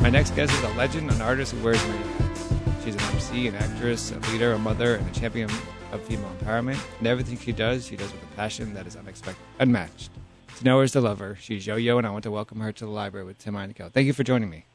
My next guest is a legend, an artist who wears many hats. She's an MC, an actress, a leader, a mother, and a champion of female empowerment. And everything she does with a passion that is unmatched. To know her is to love her. She's Yo-Yo, and I want to welcome her to the library with Tim Einenkel. Thank you for joining me.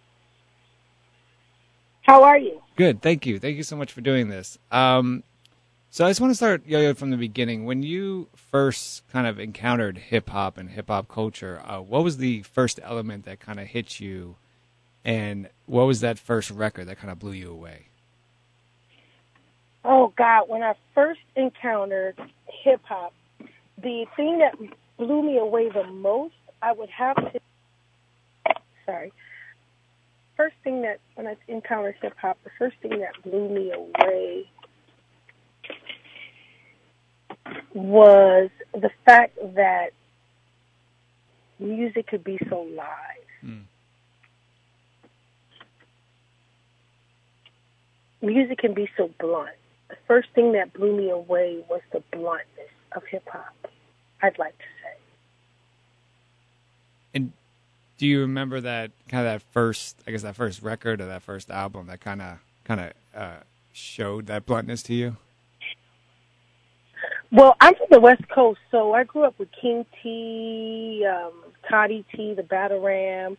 How are you? Good, thank you. Thank you so much for doing this. So I just want to start, Yo-Yo, from the beginning. When you first kind of encountered hip-hop and hip-hop culture, what was the first element that kind of hit you, and what was that first record that kind of blew you away? Oh, God, when I first encountered hip-hop, the thing that blew me away the most, I would have to, first thing that, when I encountered hip-hop, the first thing that blew me away was the fact that music could be so live. Mm. Music can be so blunt. The first thing that blew me away was the bluntness of hip-hop, I'd like to say. And do you remember that kind of that first record or that first album that kind of showed that bluntness to you? Well, I'm from the West Coast, so I grew up with King T, Toddy T, the Battle Ram.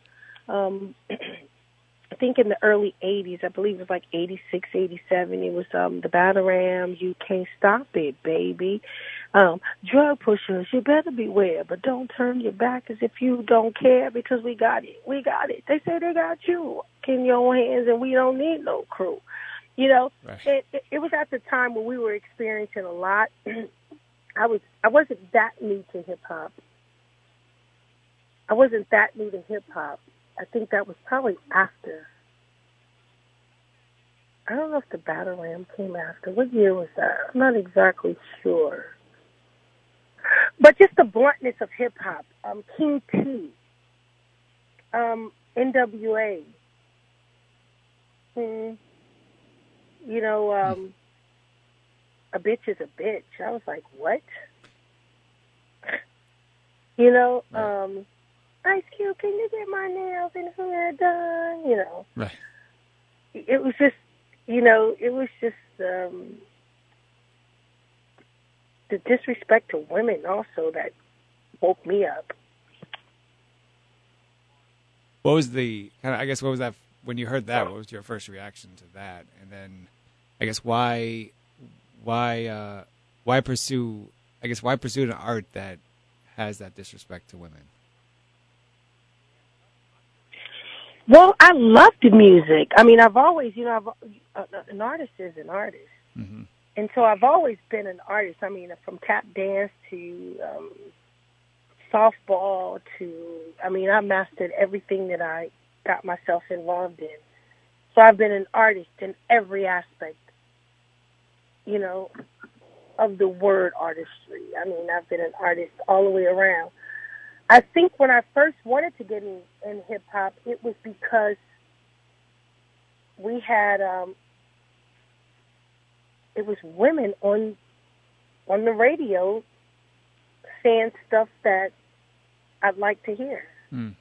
I think in the early 80s, I believe it was like 86, 87, it was the Battle Ram, You Can't Stop It, Baby. Drug pushers, you better beware, but don't turn your back as if you don't care, because we got it. We got it. They say they got you in your hands, and we don't need no crew. You know, right. It was at the time when we were experiencing a lot. I wasn't that new to hip-hop. I think that was probably after. I don't know if the Battle Ram came after. What year was that? I'm not exactly sure. But just the bluntness of hip-hop. King T. NWA. You know, a bitch is a bitch. I was like, what? You know, Ice Cube, can you get my nails and hair done? You know. Right. It was just, the disrespect to women also that woke me up. What was that, when you heard that, what was your first reaction to that? And then, I guess, why pursue an art that has that disrespect to women? Well, I loved the music. I mean, I've always, an artist is an artist. Mm-hmm. And so I've always been an artist. I mean, from tap dance to softball I mastered everything that I got myself involved in. So I've been an artist in every aspect, of the word artistry. I mean, I've been an artist all the way around. I think when I first wanted to get in hip-hop, it was because we had, it was women on the radio saying stuff that I'd like to hear. Mm.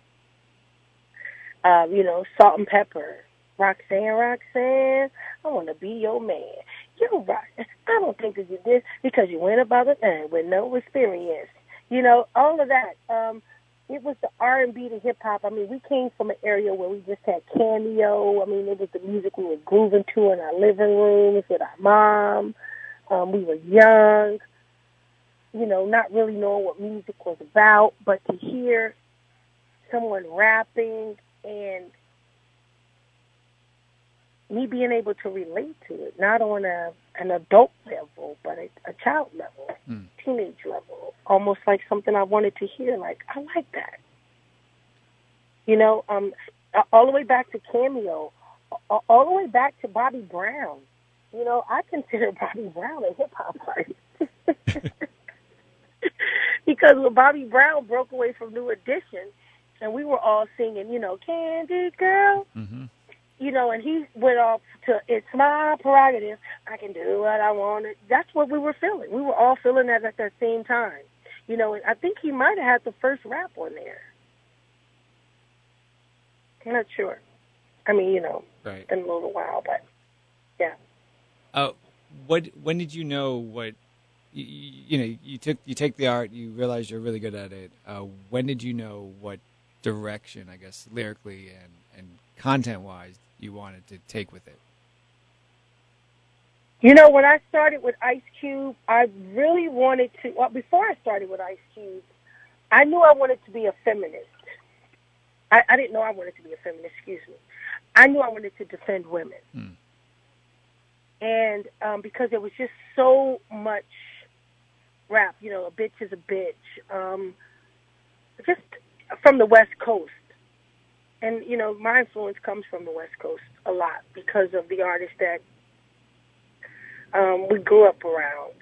Salt and Pepper. Roxanne, I want to be your man. You're right. I don't think that you did because you went about it with no experience. All of that. It was the R&B to hip-hop. I mean, we came from an area where we just had Cameo. I mean, it was the music we were grooving to in our living rooms with our mom. We were young, not really knowing what music was about. But to hear someone rapping and me being able to relate to it, not on an adult level, but a child level, teenage level, almost like something I wanted to hear. Like, I like that. All the way back to Cameo, all the way back to Bobby Brown. I consider Bobby Brown a hip-hop artist. Because when Bobby Brown broke away from New Edition, and we were all singing, Candy Girl, mm-hmm. And he went off to It's My Prerogative, I can do what I want. That's what we were feeling. We were all feeling that at the same time. And I think he might have had the first rap on there. I'm not sure. I mean, Right. in a little while, but yeah. When did you know what you take the art, you realize you're really good at it. When did you know what direction, I guess, lyrically and content wise, you wanted to take with it? When I started with Ice Cube, I really wanted to. Well, before I started with Ice Cube, I knew I wanted to be a feminist. I didn't know I wanted to be a feminist. Excuse me. I knew I wanted to defend women. And because there was just so much rap, a bitch is a bitch, just from the West Coast. And, my influence comes from the West Coast a lot because of the artists that we grew up around.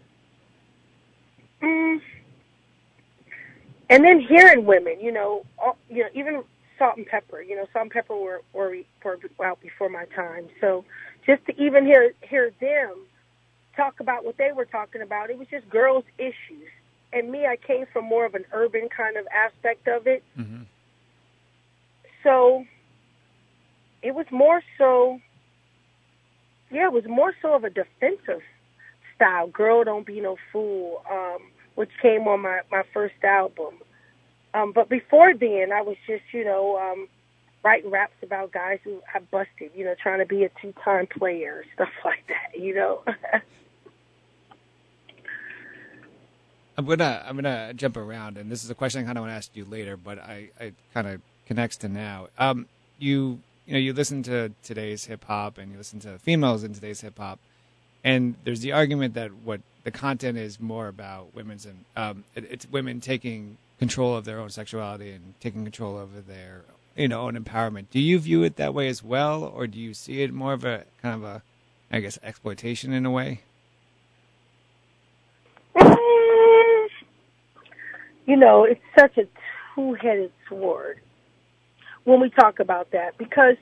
And then hearing women, even Salt and Pepper, Salt and Pepper were out before my time. So just to even hear them talk about what they were talking about, it was just girls' issues. And me, I came from more of an urban kind of aspect of it. Mm-hmm. So it was more so, it was more so of a defensive style. Girl, Don't Be No Fool, which came on my first album. But before then, I was just, writing raps about guys who I busted, trying to be a two-time player, stuff like that, I'm gonna jump around, and this is a question I kind of want to ask you later, but I kind of connects to now. You listen to today's hip hop, and you listen to females in today's hip hop, and there's the argument that what the content is more about women's and it's women taking control of their own sexuality and taking control over their own empowerment. Do you view it that way as well, or do you see it more of a kind of a, I guess, exploitation in a way? It's such a two-headed sword when we talk about that because,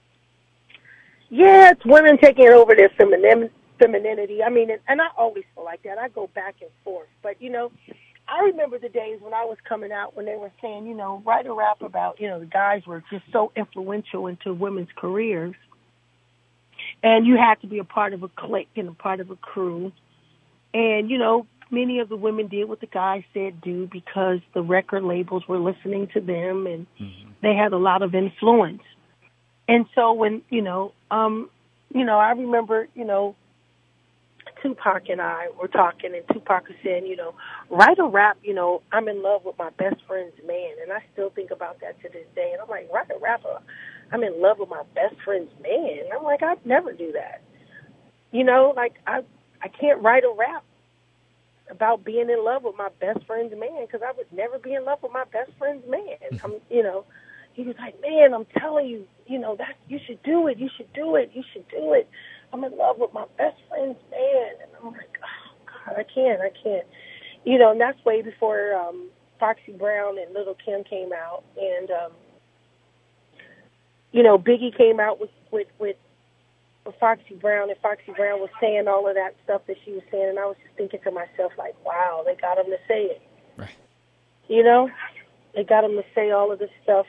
it's women taking over their femininity. I mean, and I always feel like that. I go back and forth. But, I remember the days when I was coming out when they were saying, write a rap about, the guys were just so influential into women's careers. And you had to be a part of a clique and a part of a crew. And, many of the women did what the guys said do because the record labels were listening to them and they had a lot of influence. And so when, I remember, Tupac and I were talking, and Tupac was saying, write a rap, I'm in love with my best friend's man. And I still think about that to this day. And I'm like, write a rap, I'm in love with my best friend's man. And I'm like, I'd never do that. I can't write a rap about being in love with my best friend's man because I would never be in love with my best friend's man. He was like, man, I'm telling you, that you should do it. You should do it. You should do it. I'm in love with my best friend's man. And I'm like, oh, God, I can't. And that's way before Foxy Brown and Little Kim came out. And, Biggie came out with Foxy Brown, and Foxy Brown was saying all of that stuff that she was saying, and I was just thinking to myself, like, wow, they got him to say it. Right. They got him to say all of this stuff.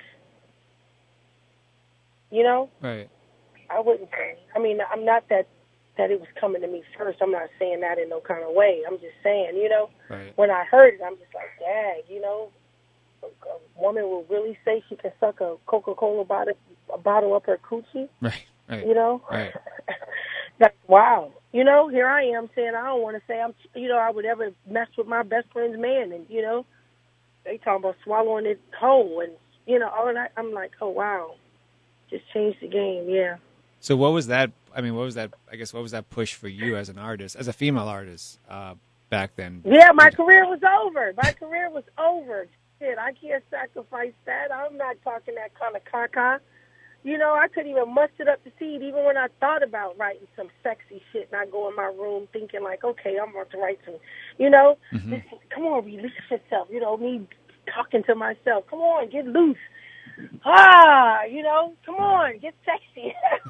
Right. I wouldn't say. I mean, I'm not that it was coming to me first. I'm not saying that in no kind of way. I'm just saying, right. When I heard it, I'm just like, dang, a woman will really say she can suck a Coca-Cola bottle up her coochie? Right. Right. Right. That's wow. Here I am saying I don't want to say I would ever mess with my best friend's man, and they talking about swallowing it whole, and all of that. I'm like, oh wow, just changed the game, yeah. So what was that? I mean, what was that push for you as an artist, as a female artist, back then? Yeah, my career was over. Shit, I can't sacrifice that. I'm not talking that kind of caca. I couldn't even muster up the seed, even when I thought about writing some sexy shit, and I go in my room thinking like, okay, I'm about to write some, this, come on, release yourself, me talking to myself. Come on, get loose. Come on, get sexy.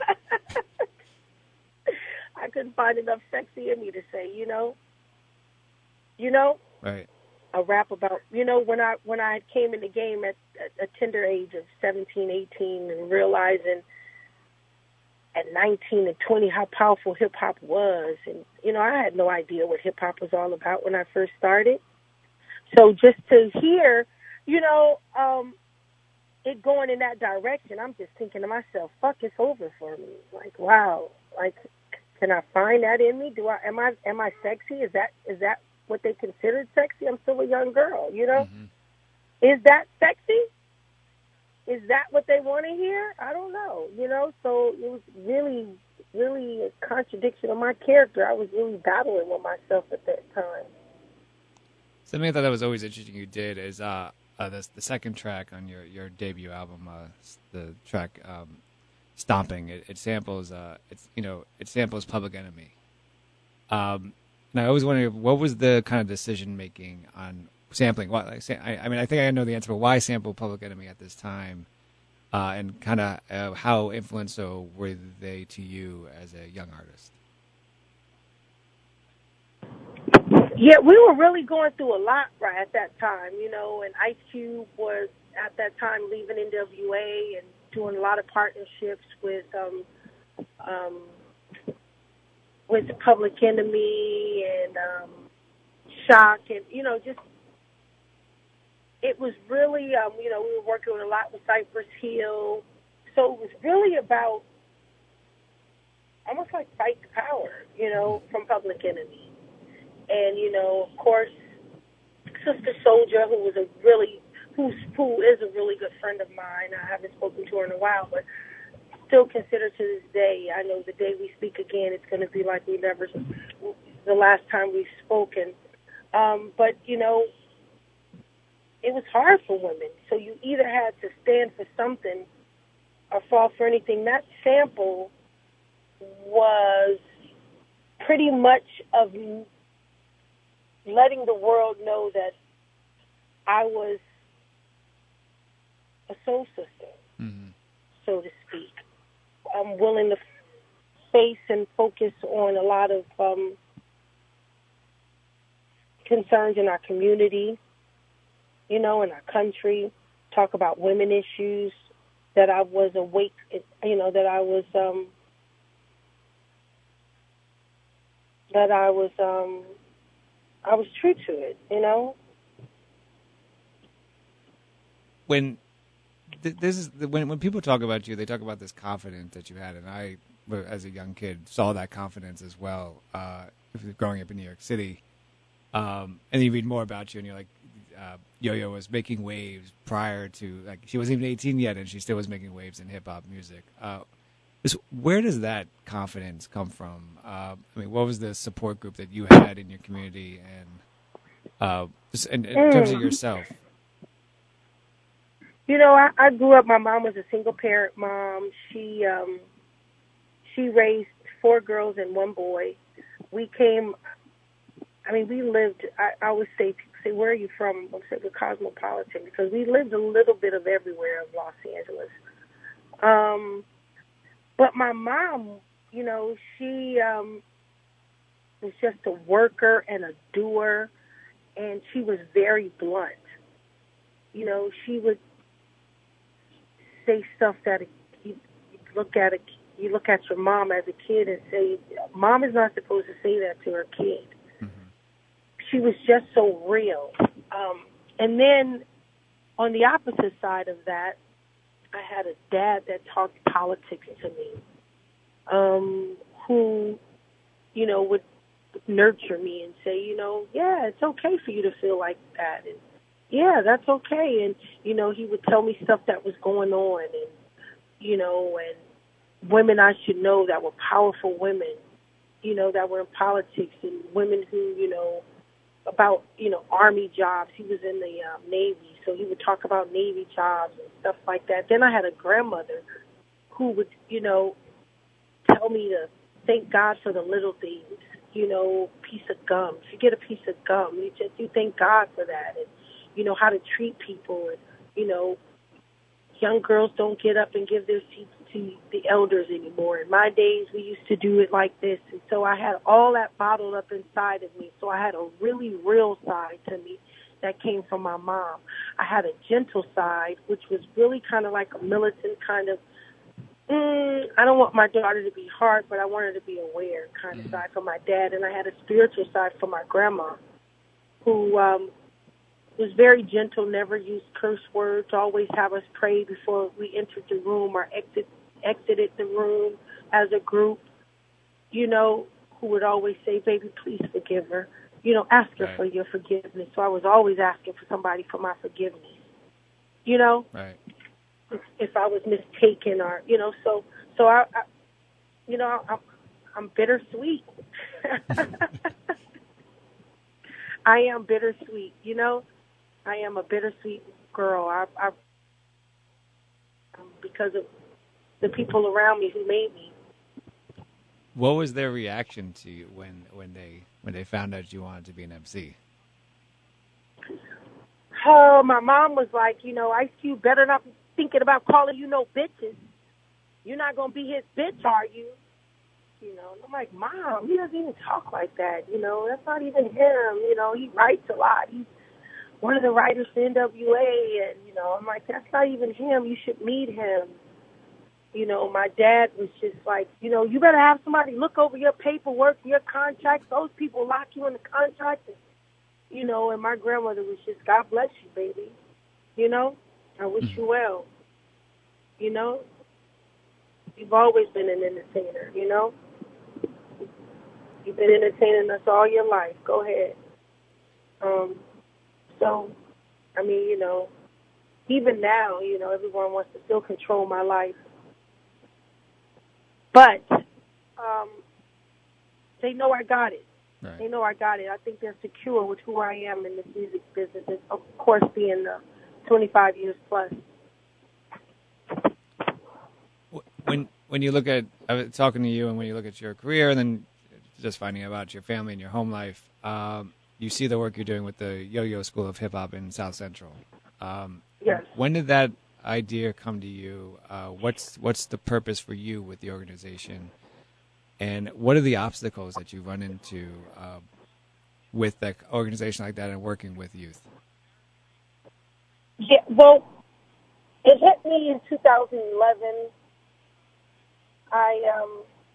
I couldn't find enough sexy in me to say, Right. a rap about, when I came in the game at a tender age of 17, 18 and realizing at 19 and 20 how powerful hip hop was. And, I had no idea what hip hop was all about when I first started. So just to hear, it going in that direction, I'm just thinking to myself, fuck, it's over for me. Like, wow. Like, can I find that in me? Am I sexy? Is that what they considered sexy? I'm still a young girl, Mm-hmm. Is that sexy? Is that what they want to hear? I don't know, So it was really, really a contradiction of my character. I was really battling with myself at that time. Something I thought that was always interesting you did is the second track on your debut album, the track "Stomping." It samples it samples Public Enemy. And I always wondered what was the kind of decision making on sampling. What I think I know the answer, but why sample Public Enemy at this time? And kind of how influential were they to you as a young artist? Yeah, we were really going through a lot right at that time, and Ice Cube was at that time leaving NWA and doing a lot of partnerships with Public Enemy and Shock, and just it was really we were working a lot with Cypress Hill, so it was really about almost like fight the power, from Public Enemy. And, of course, Sister Soldier, who is a really good friend of mine. I haven't spoken to her in a while, but still consider to this day. I know the day we speak again, it's going to be like the last time we've spoken. But, it was hard for women. So you either had to stand for something or fall for anything. That sample was pretty much of letting the world know that I was a soul sister, mm-hmm. so to speak. I'm willing to face and focus on a lot of concerns in our community, in our country, talk about women issues, that I was awake, that I was true to it, When when people talk about you, they talk about this confidence that you had, and I, as a young kid, saw that confidence as well. Growing up in New York City, and you read more about you, and you're like, Yo-Yo was making waves prior to, like, she wasn't even 18 yet, and she still was making waves in hip hop music. Where does that confidence come from? What was the support group that you had in your community, and just in terms of yourself? I grew up. My mom was a single parent mom. She raised 4 girls and 1 boy. We lived. I always say, where are you from? I say the cosmopolitan, because we lived a little bit of everywhere of Los Angeles. But my mom, she was just a worker and a doer, and she was very blunt. She would say stuff that you look at your mom as a kid and say, Mom is not supposed to say that to her kid. Mm-hmm. She was just so real. And then on the opposite side of that, I had a dad that talked politics to me, who, would nurture me and say, yeah, it's okay for you to feel like that. And yeah, that's okay. And, he would tell me stuff that was going on, and, and women I should know that were powerful women, that were in politics, and women who, about, Army jobs. He was in the Navy, so he would talk about Navy jobs and stuff like that. Then I had a grandmother who would, tell me to thank God for the little things, piece of gum. If you get a piece of gum, you thank God for that, and, how to treat people, and, young girls don't get up and give their seats to the elders anymore. In my days, we used to do it like this. And so I had all that bottled up inside of me. So I had a really real side to me that came from my mom. I had a gentle side, which was really kind of like a militant kind of I don't want my daughter to be hard, but I want her to be aware, kind of side from my dad. And I had a spiritual side from my grandma, who was very gentle, never used curse words, always have us pray before we entered the room or exited the room as a group, you know, who would always say, baby, please forgive her. You know, ask her for your forgiveness. So I was always asking for somebody for my forgiveness, you know, if I was mistaken or, you know, so I you know, I'm bittersweet. I am bittersweet, you know. I am a bittersweet girl. I because of the people around me who made me. What was their reaction to you when they found out you wanted to be an MC? Oh, my mom was like, you know, Ice Cube better not be thinking about calling you no bitches. You're not gonna be his bitch, are you? You know, and I'm like, Mom, he doesn't even talk like that. You know, that's not even him. You know, he writes a lot. He's one of the writers for NWA, and, you know, I'm like, that's not even him. You should meet him. You know, my dad was just like, you know, you better have somebody look over your paperwork, your contracts. Those people lock you in the contract. And, you know, and my grandmother was just, God bless you, baby. You know, I wish you well. You know, you've always been an entertainer, you know. You've been entertaining us all your life. Go ahead. So, I mean, you know, even now, you know, everyone wants to still control my life. But they know I got it. Right. They know I got it. I think they're secure with who I am in this music business, and of course, being 25 years plus. When you look at talking to you, and when you look at your career, and then just finding out about your family and your home life, you see the work you're doing with the Yo-Yo School of Hip Hop in South Central. Yes. When did that idea come to you? What's the purpose for you with the organization, and what are the obstacles that you run into with an organization like that and working with youth? Yeah, well, it hit me in 2011. I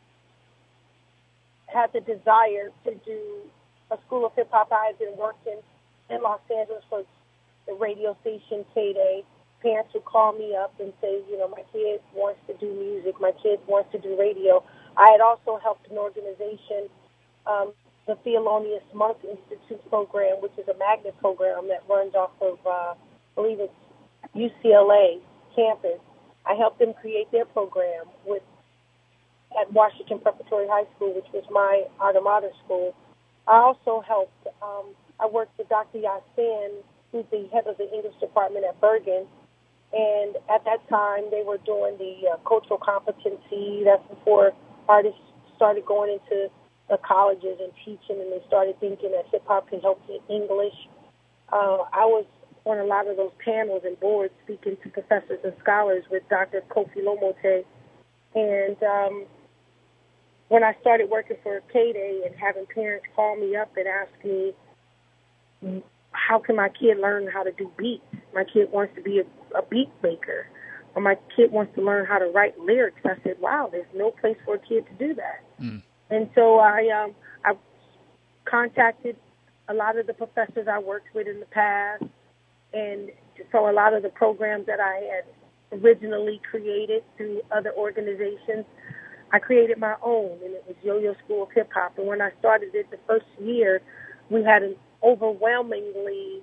had the desire to do a school of hip-hop. I had been working in Los Angeles for the radio station K-Day. Parents would call me up and say, you know, my kid wants to do music, my kid wants to do radio. I had also helped an organization, the Thelonious Monk Institute program, which is a magnet program that runs off of, I believe it's UCLA campus. I helped them create their program at Washington Preparatory High School, which was my alma mater school. I also helped, I worked with Dr. Yasin, who's the head of the English department at Bergen, and at that time they were doing the cultural competency. That's before artists started going into the colleges and teaching, and they started thinking that hip-hop can help in English. I was on a lot of those panels and boards speaking to professors and scholars with Dr. Kofi Lomote, and when I started working for K-Day and having parents call me up and ask me, how can my kid learn how to do beats? My kid wants to be a beat maker, or my kid wants to learn how to write lyrics. I said, wow, there's no place for a kid to do that. And so I contacted a lot of the professors I worked with in the past, and so a lot of the programs that I had originally created through other organizations, I created my own, and it was Yo-Yo School of Hip Hop. And when I started it the first year, we had an overwhelmingly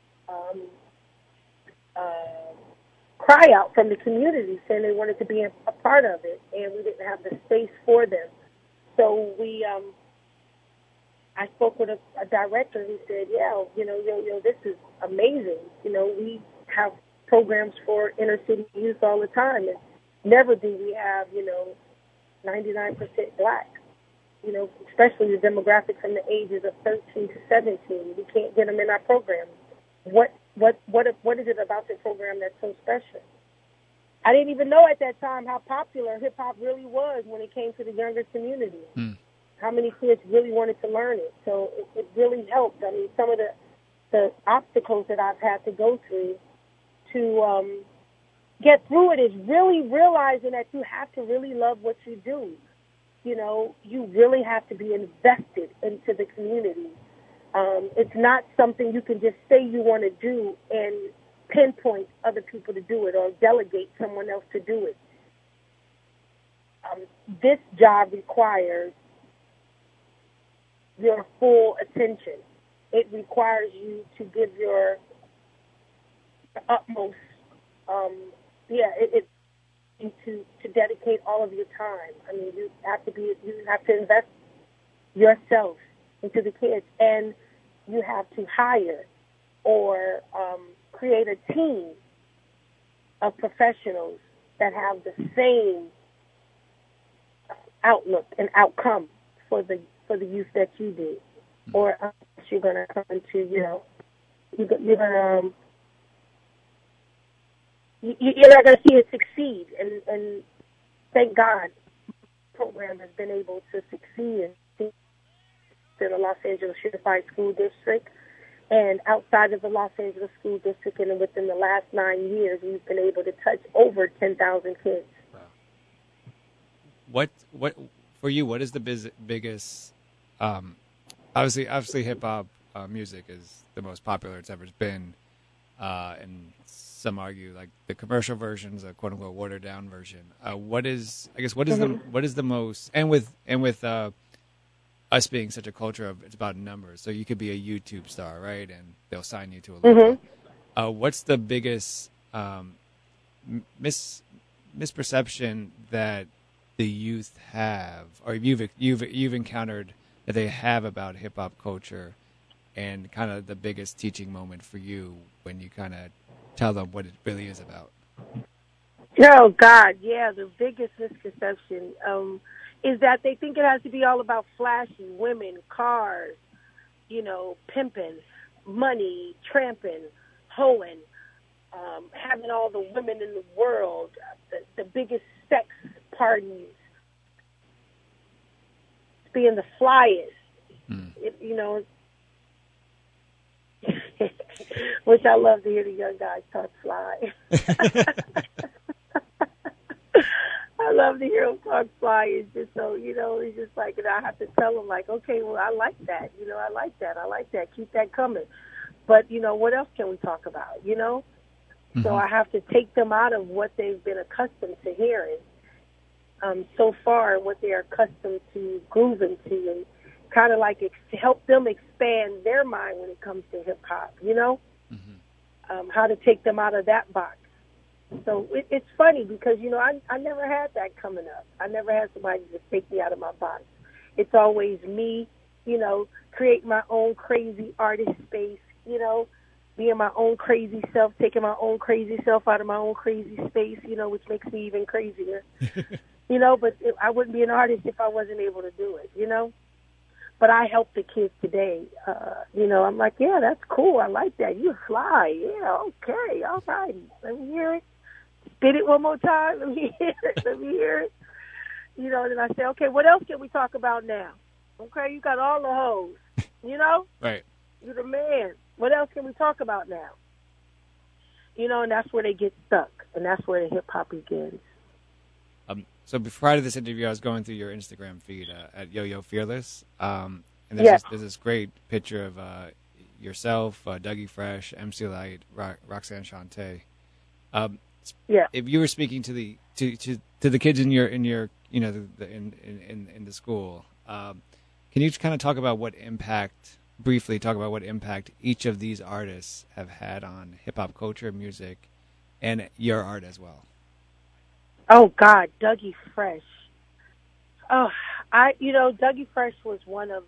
cry out from the community saying they wanted to be a part of it, and we didn't have the space for them. So I spoke with a director who said, yeah, you know, Yo-Yo, this is amazing. You know, we have programs for inner city youth all the time, and never do we have, you know, 99% black, you know, especially the demographic from the ages of 13 to 17. We can't get them in our program. What is it about the program that's so special? I didn't even know at that time how popular hip-hop really was when it came to the younger community, how many kids really wanted to learn it. So it really helped. I mean, some of the obstacles that I've had to go through to get through it is really realizing that you have to really love what you do. You know, you really have to be invested into the community. It's not something you can just say you want to do and pinpoint other people to do it or delegate someone else to do it. This job requires your full attention. It requires you to give your utmost, to dedicate all of your time. I mean, you have to invest yourself into the kids, and you have to hire or create a team of professionals that have the same outlook and outcome for the youth that you do, or else you're going to come into, you're not going to see it succeed. And thank God, the program has been able to succeed in the Los Angeles Unified School District. And outside of the Los Angeles School District, and within the last 9 years, we've been able to touch over 10,000 kids. Wow. What for you? What is the biggest? Obviously, hip hop music is the most popular it's ever been, and some argue like the commercial version's a quote unquote watered down version. What is the most? And with us being such a culture of it's about numbers, so you could be a YouTube star, right? And they'll sign you to a label. What's the biggest misperception that the youth have, or you've encountered that they have about hip hop culture, and kind of the biggest teaching moment for you when you kind of tell them what it really is about? Oh God, yeah, the biggest misconception is that they think it has to be all about flashy women, cars, pimping, money, tramping, hoeing, having all the women in the world, the biggest sex parties, being the flyest, which I love to hear the young guys talk fly. I love to hear them talk fly. It's just so, it's just like, and I have to tell them, like, okay, well, I like that. I like that. Keep that coming. But, what else can we talk about, Mm-hmm. So I have to take them out of what they've been accustomed to hearing so far, what they are accustomed to grooving to, and kind of like help them expand their mind when it comes to hip-hop, Mm-hmm. How to take them out of that box. So it's funny because, I never had that coming up. I never had somebody just take me out of my box. It's always me, create my own crazy artist space, being my own crazy self, taking my own crazy self out of my own crazy space, which makes me even crazier. But I wouldn't be an artist if I wasn't able to do it, But I help the kids today. I'm like, yeah, that's cool. I like that. You fly. Yeah, okay. All right. Let me hear it. Spit it one more time. Let me hear it. Then I say, okay, what else can we talk about now? Okay, you got all the hoes, Right. You're the man. What else can we talk about now? And that's where they get stuck, and that's where the hip-hop begins. So prior to this interview, I was going through your Instagram feed at Yo-Yo Fearless, and there's this great picture of yourself, Dougie Fresh, MC Light, Roxanne Shante. If you were speaking to the kids in your in the school, can you kind of talk about briefly talk about what impact each of these artists have had on hip hop culture, music, and your art as well? Oh God, Dougie Fresh. Oh, Dougie Fresh was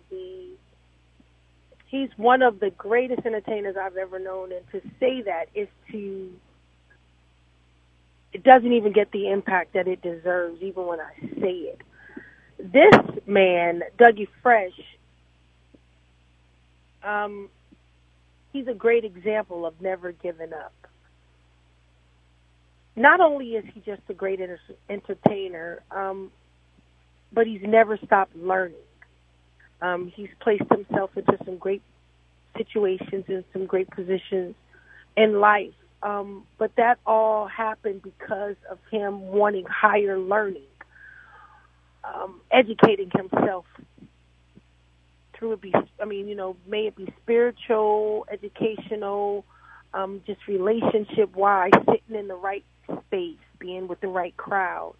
he's one of the greatest entertainers I've ever known, and to say that is it doesn't even get the impact that it deserves, even when I say it. This man, Dougie Fresh, he's a great example of never giving up. Not only is he just a great entertainer, but he's never stopped learning. He's placed himself into some great situations and some great positions in life But that all happened because of him wanting higher learning, educating himself through it. May it be spiritual, educational, just relationship-wise, sitting in the right space, being with the right crowd,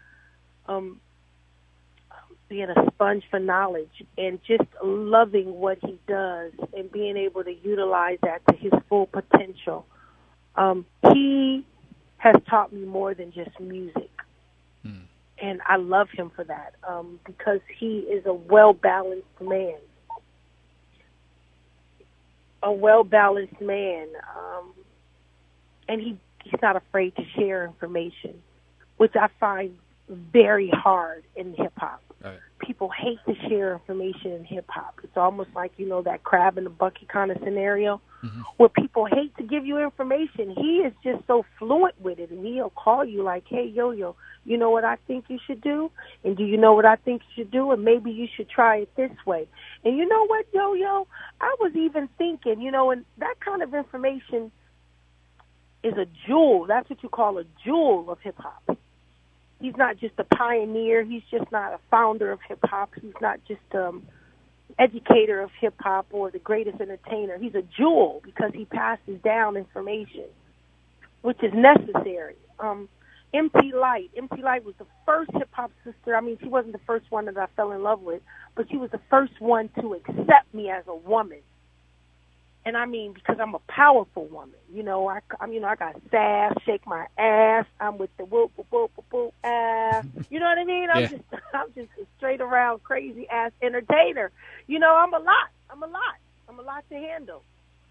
being a sponge for knowledge, and just loving what he does and being able to utilize that to his full potential. He has taught me more than just music. And I love him for that, because he is a well-balanced man. And he's not afraid to share information, which I find very hard in hip-hop. Right. People hate to share information in hip-hop. It's almost like, that crab in the bucket kind of scenario, where people hate to give you information. He is just so fluent with it, and he'll call you like, hey, Yo-Yo, you know what I think you should do? And do you know what I think you should do? And maybe you should try it this way. And you know what, Yo-Yo? I was even thinking, and that kind of information is a jewel. That's what you call a jewel of hip-hop. He's not just a pioneer. He's just not a founder of hip-hop. He's not just educator of hip-hop or the greatest entertainer. He's a jewel because he passes down information, which is necessary. MC Lyte was the first hip-hop sister. She wasn't the first one that I fell in love with, but she was the first one to accept me as a woman. And because I'm a powerful woman, I got sass, shake my ass. I'm with the whoop, whoop, whoop, whoop, whoop, ass. You know what I mean? I'm just a straight around crazy ass entertainer. I'm a lot to handle.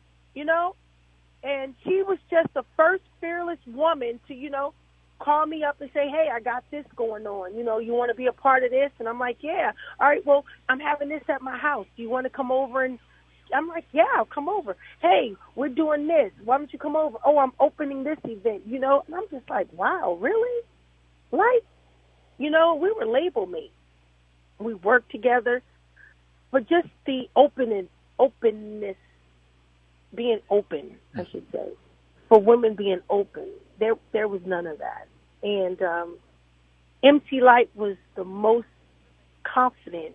And she was just the first fearless woman to, call me up and say, hey, I got this going on. You want to be a part of this? And I'm like, yeah. All right, well, I'm having this at my house. Do you want to come over? And I'm like, yeah, I'll come over. Hey, we're doing this. Why don't you come over? Oh, I'm opening this event, And I'm just like, wow, really? Like, we were label mates. We worked together. But just the openness, being open, I should say, for women being open, there was none of that. And MC Lyte was the most confident,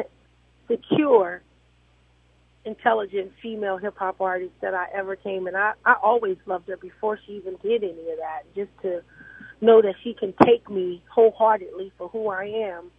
secure, intelligent female hip-hop artist that I ever came. And I always loved her before she even did any of that. Just to know that she can take me wholeheartedly for who I am,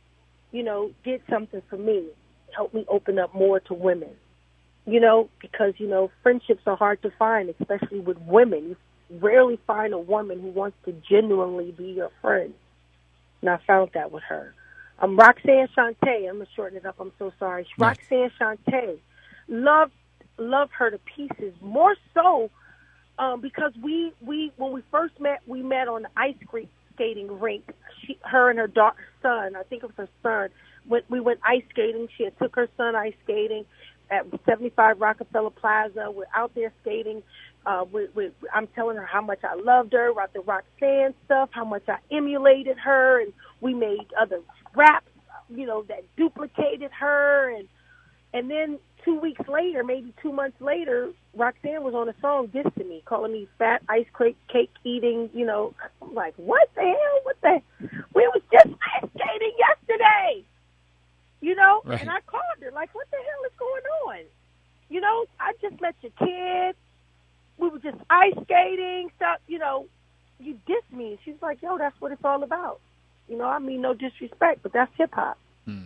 did something for me, helped me open up more to women, because, friendships are hard to find, especially with women. You rarely find a woman who wants to genuinely be your friend. And I found that with her. Roxanne Shante, I'm going to shorten it up, I'm so sorry. Nice. Roxanne Shante, love her to pieces, more so because we when we first met, we met on the ice skating rink. Her and her son, I think it was her son, we went ice skating. She had took her son ice skating at 75 Rockefeller Plaza. We're out there skating. I'm telling her how much I loved her, the Roxanne stuff, how much I emulated her, and we made other raps, that duplicated her. And then 2 weeks later, maybe 2 months later, Roxanne was on a song dissing me, calling me fat, ice cake eating, I'm like, what the hell? We was just ice skating yesterday, Right. And I called her, like, what the hell is going on? I just met your kid. We were just ice skating, stuff, you dissed me. She's like, yo, that's what it's all about. No disrespect, but that's hip-hop.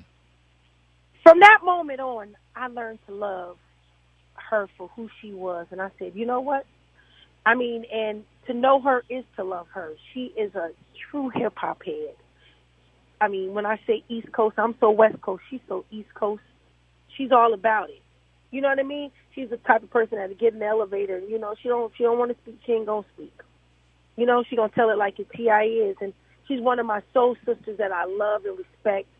From that moment on, I learned to love her for who she was. And I said, you know what? And to know her is to love her. She is a true hip-hop head. When I say East Coast, I'm so West Coast. She's so East Coast. She's all about it. You know what I mean? She's the type of person that get in the elevator. And, she don't want to speak. She ain't gonna speak. She gonna tell it like it T.I. is. And she's one of my soul sisters that I love and respect.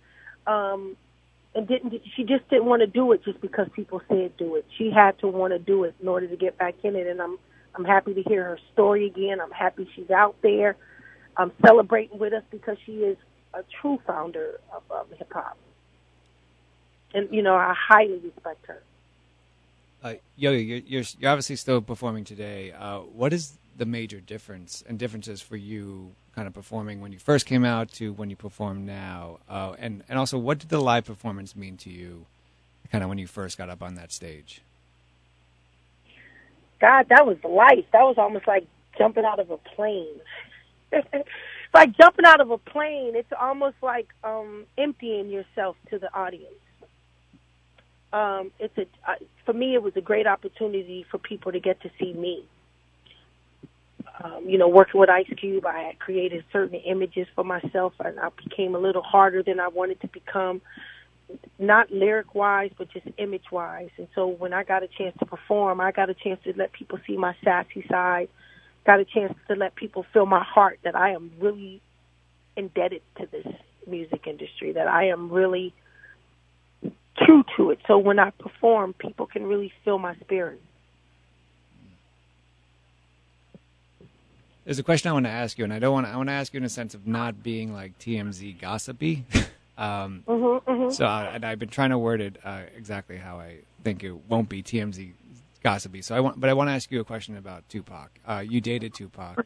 She just didn't want to do it just because people said do it. She had to want to do it in order to get back in it. And I'm happy to hear her story again. I'm happy she's out there. Celebrating with us because she is a true founder of hip-hop. And, I highly respect her. Yo, you're obviously still performing today. What is the major difference and differences for you, kind of performing when you first came out to when you perform now? And also, what did the live performance mean to you, kind of when you first got up on that stage? God, that was life. That was almost like jumping out of a plane. It's like jumping out of a plane. It's almost like emptying yourself to the audience. For me, it was a great opportunity for people to get to see me. Working with Ice Cube, I had created certain images for myself, and I became a little harder than I wanted to become, not lyric-wise, but just image-wise. And so when I got a chance to perform, I got a chance to let people see my sassy side, got a chance to let people feel my heart, that I am really indebted to this music industry, that I am really true to it. So when I perform, people can really feel my spirit. There's a question I want to ask you, and I want to ask you in a sense of not being like TMZ gossipy. So I've been trying to word it exactly how I think it won't be TMZ gossipy. So I want to ask you a question about Tupac. You dated Tupac,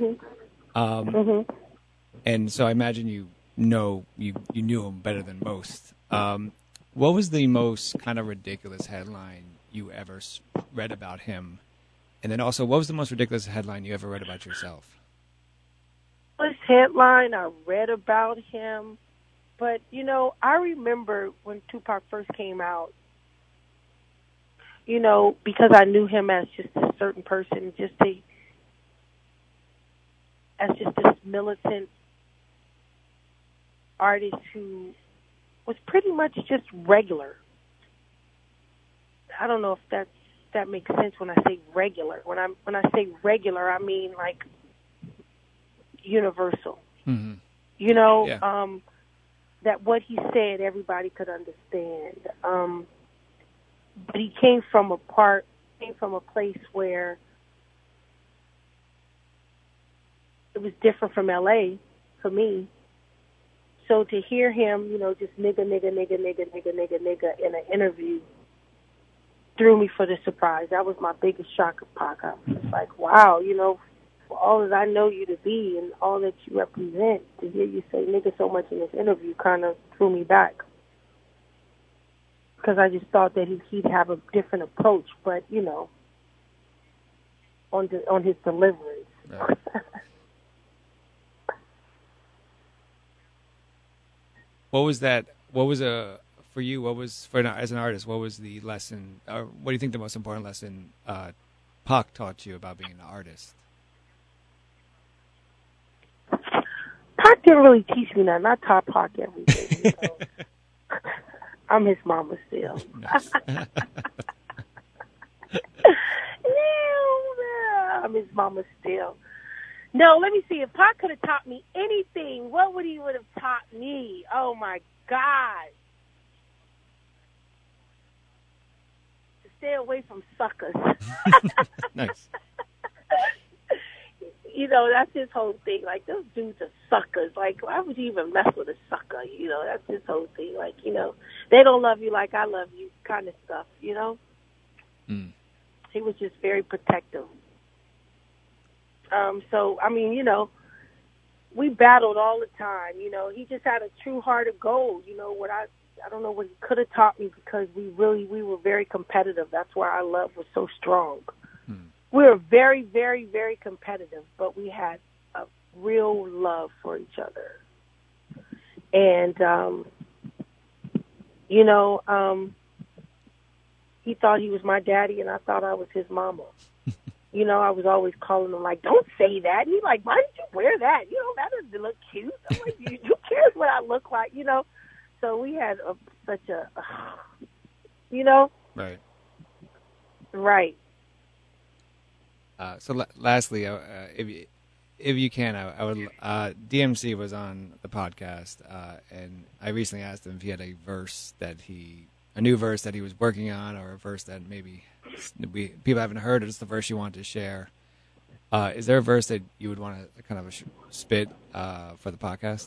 and so I imagine you knew him better than most. What was the most kind of ridiculous headline you ever read about him? And then also, what was the most ridiculous headline you ever read about yourself? This headline I read about him, but, I remember when Tupac first came out, because I knew him as just a certain person, as just this militant artist who was pretty much just regular. I don't know if that makes sense when I say regular. When I say regular, I mean like universal. Mm-hmm. That what he said everybody could understand. But he came from a place where it was different from LA for me. So to hear him, just nigga in an interview threw me for the surprise. That was my biggest shock of Pac. I was like, wow, for all that I know you to be and all that you represent, to hear you say nigga so much in this interview kind of threw me back. Because I just thought that he'd have a different approach, but, on his delivery. Right. What was for you, as an artist, what was the lesson, or what do you think the most important lesson Pac taught you about being an artist? Pac didn't really teach me nothing. I taught Pac everything. I'm his mama still. Nice. I'm his mama still. No, let me see. If Pac could have taught me anything, what would he would have taught me? Oh, my God. To stay away from suckers. Nice. That's his whole thing. Like, those dudes are suckers. Like, why would you even mess with a sucker? That's his whole thing. Like, they don't love you like I love you kind of stuff, Mm. He was just very protective. So, I mean, we battled all the time. He just had a true heart of gold. I don't know what he could have taught me, because we were very competitive. That's why our love was so strong. Mm. We were very, very, very competitive, but we had a real love for each other. And, he thought he was my daddy, and I thought I was his mama. I was always calling him, like, don't say that. He's like, why did you wear that? That doesn't look cute. I'm like, who cares what I look like, So we had such a, Right. Right. So lastly, if you can, I would. DMC was on the podcast, and I recently asked him if he had a new verse that he was working on, or a verse that maybe people haven't heard, or just the verse you want to share. Is there a verse that you would want to kind of spit for the podcast?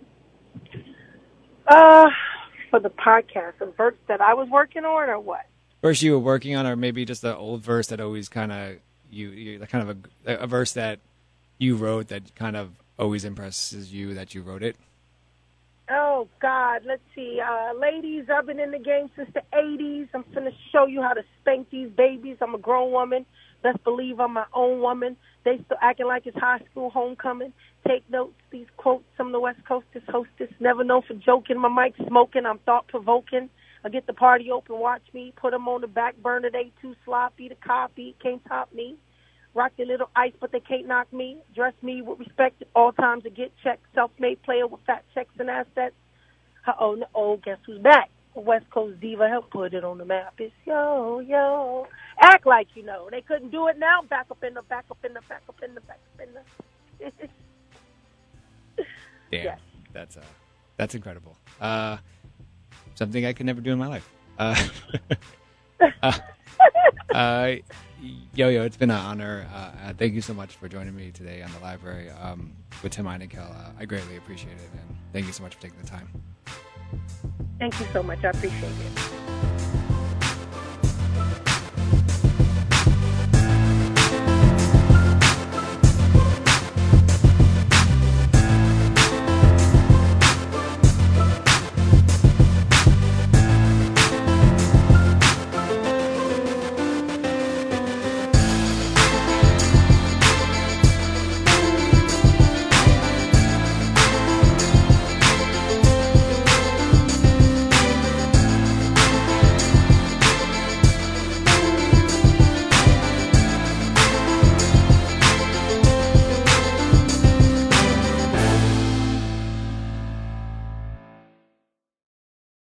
For the podcast, a verse that I was working on, or what? verse you were working on, or maybe just an old verse that always kind of you kind of a verse that you wrote that kind of always impresses you that you wrote it? Oh, God, let's see. Ladies, I've been in the game since the 80s. I'm finna show you how to spank these babies. I'm a grown woman. Best believe I'm my own woman. They still acting like it's high school homecoming. Take notes, these quotes. I'm the West Coasters hostess. Never known for joking. My mic smoking. I'm thought-provoking. I get the party open. Watch me. Put them on the back burner. They too sloppy. The copy can't top me. Rock the little ice, but they can't knock me. Dress me with respect at all times to get checked. Self-made player with fat checks and assets. Guess who's back? The West Coast diva helped put it on the map. It's yo, yo. Act like you know. They couldn't do it now. Back up in the. Damn, Yes. that's incredible. Something I could never do in my life. Yo-Yo, it's been an honor. Thank you so much for joining me today on the library with Tim Einenkel. I greatly appreciate it, and thank you so much for taking the time. Thank you so much. I appreciate it.